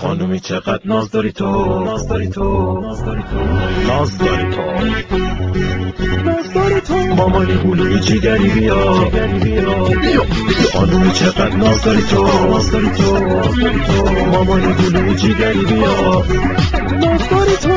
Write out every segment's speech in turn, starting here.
خانومی چقدر ناز داری تو، ناز داری تو، ناز داری تو، ناز داری تو، ناز داری تو، مامانی هلوی جیگری بیا، جیگری بیا، خانومی چقدر ناز داری تو، ناز داری تو، ناز داری تو، مامانی هلوی جیگری بیا، ناز داری تو.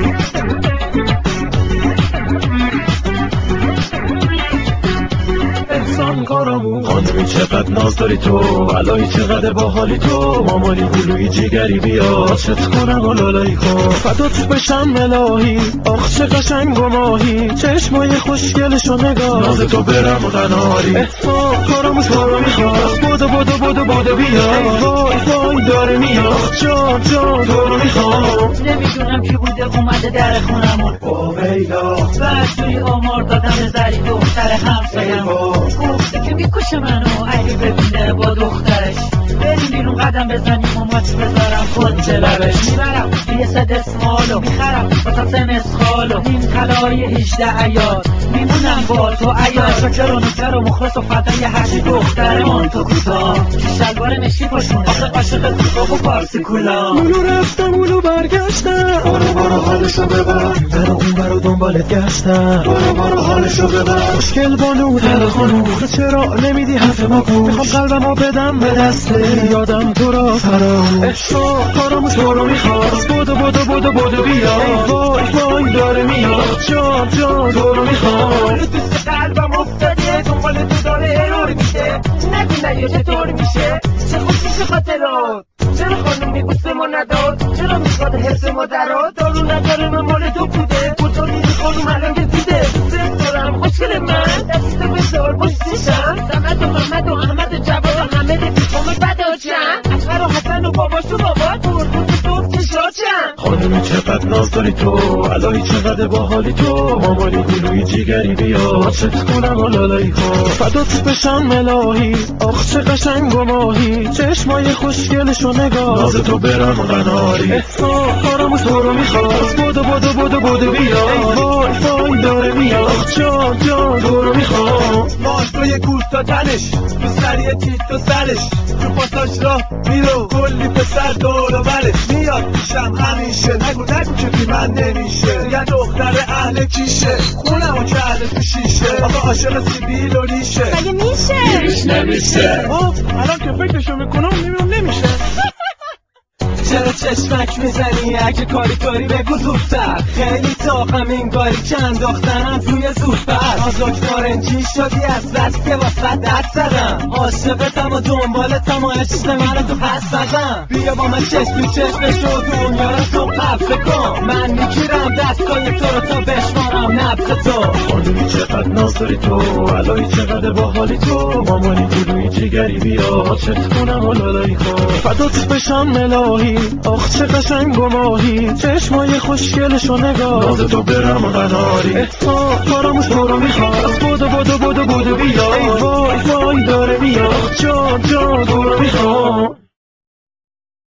خانمی چقدر ناز داری تو، الهی چقدر باحالی تو، مامانی هلوی جیگری بیا، چت کنم و لالایی کن فدات بشم الهی، آخ چه قشنگ و ماهی، چشمای خوشگلشو نگاه، ناز تو برم قناری، احسان کارمو تو میخواد، بودو بودو بودو بودو بیا، وای وای داره میاد، جان جان تو رو میخوام. نمیدونم کی بوده اومده در خونمون، اویلا بعد توی آمار دادم به زری دختر همسایم، گفته که میکشه منو اگه ببینه با دخترش، بریم بیرون قدم بزنیم و ماچ بذارم کنج لبش، میبرم یه صد اسمالو میخرم واسه سمسخالو، نیم طلای 18 عیار میمونم با تو عیار، شاکر و نکر و مخلص و فدای هرچی دخترمون تو کوتاه که شلوار مشکی پاشونه، آخه عاشق زیبا و پارسی کولا، اونو رفتم اونو برگشتم، برو حالشو ببر، در اون برو دنبالت گشتم، برو حالشو ببر، مشکل بانو در خانو، چرا نمیدی حرف ما گوش، میخوام قلبمو بدم به دسته، یادم تو را فراموش، احسان کارمو تو رو میخواست، بودو بودو بودو بودو بیا، وای وای داره میاد، جان جان تو رو میخوام. دوست قلبم افتاده دنبال تو داره ارور میشه، نگو نه چطور میشه، چه خوش میشه خاطرات، چرا خانم میبوسه ما نداد، چرا میخواد حرس ما درات، دارو نداره من مال تو بوده، بودا دیدی خانم الان رسیده، دوست دارم خوشگل من، دست بذار پشتشم، سمد و محمد و احمد و جواد و همه رفیقام بدا چند، اصغر و حسن و باباش و بابات، برگوت صبح چشا چند. خانمی چقدر ناز داری تو، الهی چقدر باحالی تو، مامانی هلوی جیگری بیا، چت کنم و لالایی کن فدات بشم الهی، آخ چه قشنگ و ماهی، چشمای خوشگلشو نگاه، ناز تو برم قناری، احسان کارمو تو رو میخواست، بودو بودو بودو بودو بیا، وای وای داره میاد، جان جان تو رو میخوام. ماش روی کوست تا تنش، تو سریع تیت تو سرش، تو پاساش راه میرو کلی پسر دور و برش، میاد پیشم همیشه، نگو که بی من نمیشه، یه دختر اهل کیشه، خونمو کرده تو شیشه، آقا عاشق سیبیل و ریشه، مگه میشه؟ نمیشه الان که فکرشو میکنم میبینم نمیشه. چرا چشمک میزنی اگه کاری بگو زودتر، خیلی طاقم این کاری که انداختنم توی زودتر، آزاک نارنجی شدی از دست که واسه دست زدم، عاشقتم و دنبالتم و عشق منو تو پس زدم، بیا با من چشم تو چشم شو دنیا رو تو قبضه کن، من میگیرم دستای تو رو تا بشمارم نبض تو. خانمی چقدر ناز داری تو، الهی چقدر باحالی تو، مامانی هلوی جیگری بیا، چت کنم و لالایی کن فدات بشم الهی، آخ چه قشنگ و ماهی، چشمای خوشگلشو نگاه، ناز تو برم قناری، احسان کارمو تو رو میخواست، بودو بودو بودو بودو بیا، وای وای داره میاد، جان جان تو رو میخوام.